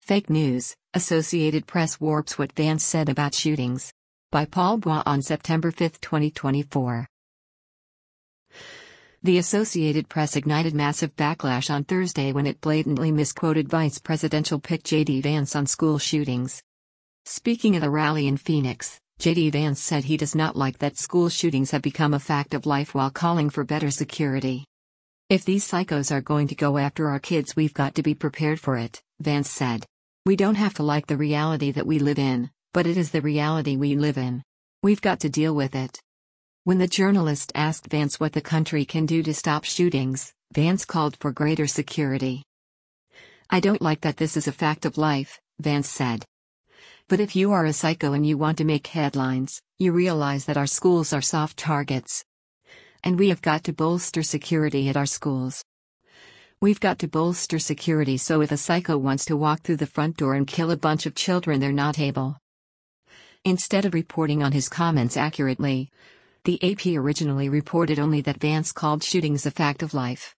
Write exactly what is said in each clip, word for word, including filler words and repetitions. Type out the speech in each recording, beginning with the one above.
Fake news, Associated Press warps what Vance said about shootings. By Paul Bois on September fifth, twenty twenty-four. The Associated Press ignited massive backlash on Thursday when it blatantly misquoted vice presidential pick J D Vance on school shootings. Speaking at a rally in Phoenix, J D Vance said he does not like that school shootings have become a fact of life while calling for better security. "If these psychos are going to go after our kids, we've got to be prepared for it," Vance said. "We don't have to like the reality that we live in, but it is the reality we live in. We've got to deal with it." When the journalist asked Vance what the country can do to stop shootings, Vance called for greater security. "I don't like that this is a fact of life," Vance said. "But if you are a psycho and you want to make headlines, you realize that our schools are soft targets. And we have got to bolster security at our schools. We've got to bolster security so if a psycho wants to walk through the front door and kill a bunch of children, they're not able." Instead of reporting on his comments accurately, the A P originally reported only that Vance called shootings a fact of life.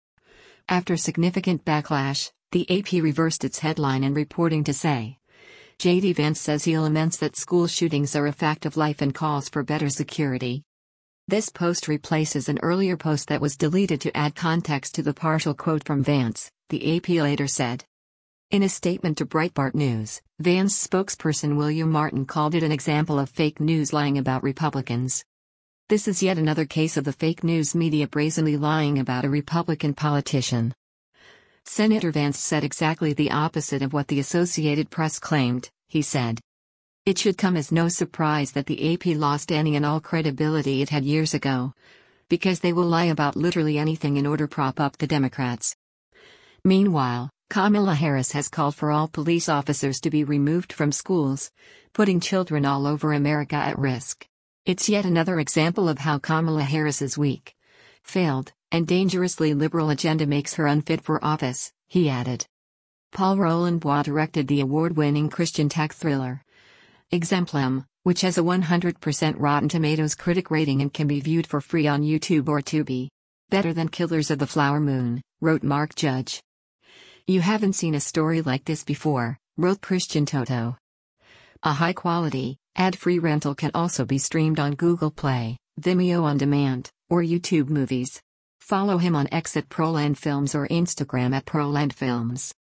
After significant backlash, the A P reversed its headline and reporting to say, "J D Vance says he laments that school shootings are a fact of life and calls for better security." This post replaces an earlier post that was deleted to add context to the partial quote from Vance, the A P later said. In a statement to Breitbart News, Vance spokesperson William Martin called it an example of fake news lying about Republicans. "This is yet another case of the fake news media brazenly lying about a Republican politician." Senator Vance said exactly the opposite of what the Associated Press claimed, he said. "It should come as no surprise that the A P lost any and all credibility it had years ago. Because they will lie about literally anything in order to prop up the Democrats." Meanwhile, Kamala Harris has called for all police officers to be removed from schools, putting children all over America at risk. "It's yet another example of how Kamala Harris's weak, failed, and dangerously liberal agenda makes her unfit for office," he added. Paul Roland Bois directed the award-winning Christian tech thriller Exemplum, which has a one hundred percent Rotten Tomatoes critic rating and can be viewed for free on YouTube or Tubi. "Better than Killers of the Flower Moon," wrote Mark Judge. "You haven't seen a story like this before," wrote Christian Toto. A high-quality, ad-free rental can also be streamed on Google Play, Vimeo On Demand, or YouTube Movies. Follow him on X at Proland Films or Instagram at Proland Films.